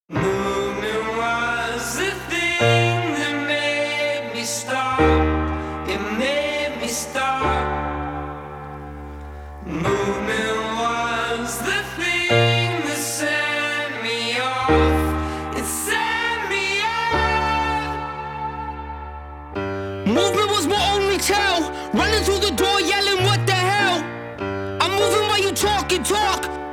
Movement was the thing that made me stop. It made me stop. Movement was the thing that set me off. It set me off. Movement was my only tell. Running through the door yelling, what the hell? I'm moving while you talk and talk.